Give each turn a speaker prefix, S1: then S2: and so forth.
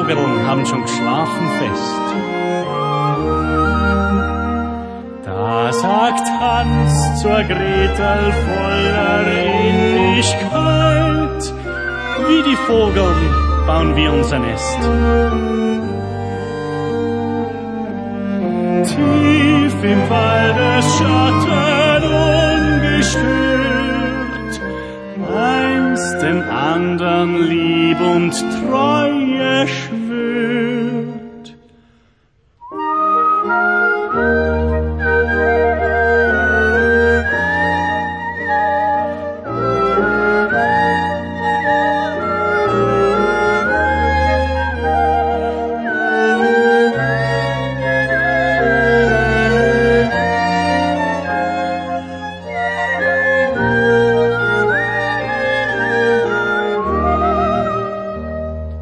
S1: Vögeln haben schon geschlafen fest. Da sagt Hans zur Gretel voller Innigkeit, wie die Vogeln bauen wir unser Nest. Tief im Waldesschatten ungestört, eins dem andern lieb und Treue schwört.